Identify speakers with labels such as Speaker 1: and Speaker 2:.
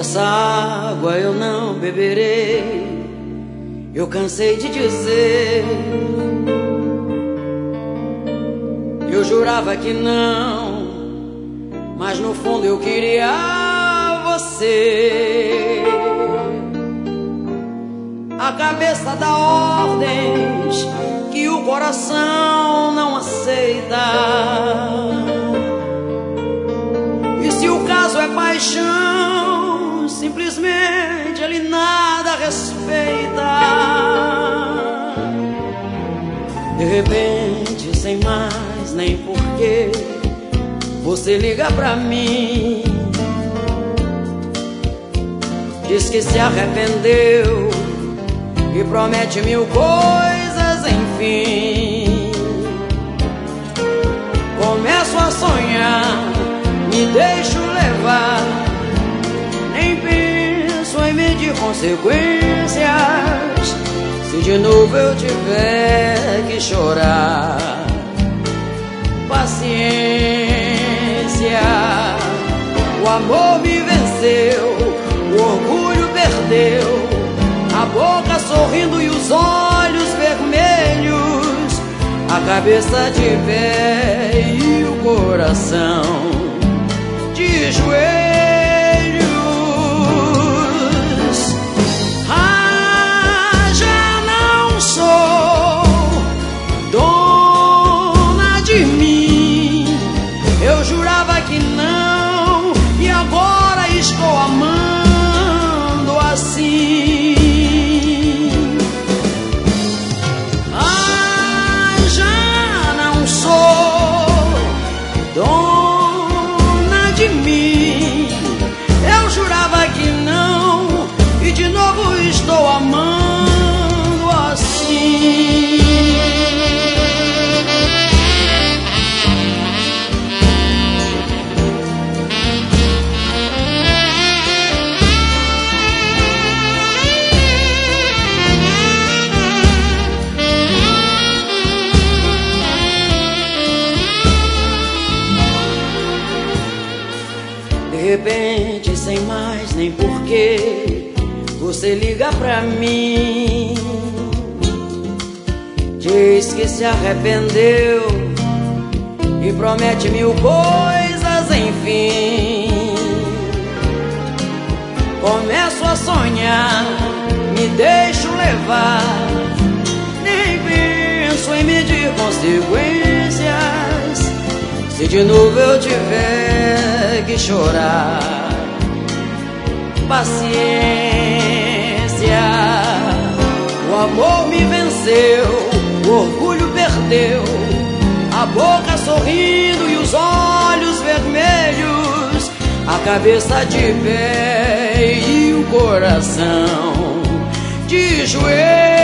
Speaker 1: Essa água eu não beberei, eu cansei de dizer. Eu jurava que não, mas no fundo eu queria você. A cabeça dá ordens que o coração não aceita. E se o caso é paixão, simplesmente ele nada respeita. De repente, sem mais nem porquê, você liga pra mim, diz que se arrependeu e promete mil coisas, enfim. Começo a sonhar, me deixo levar, nem penso em medir consequências. Se de novo eu tiver que chorar, paciência. O amor me venceu, o orgulho perdeu, a boca sorrindo e os olhos vermelhos, a cabeça de pé e o coração de joelhos. Ah, já não sou dona de mim, eu jurava que não, e agora estou amando assim. Dona de mim, eu jurava que não, e de novo estou amando assim. De repente, sem mais nem porquê, você liga pra mim, diz que se arrependeu e promete mil coisas, enfim. Começo a sonhar, me deixo levar, nem penso em medir consequências. Se de novo eu tiver que chorar, paciência. O amor me venceu, o orgulho perdeu, a boca sorrindo e os olhos vermelhos, a cabeça de pé e o coração de joelhos.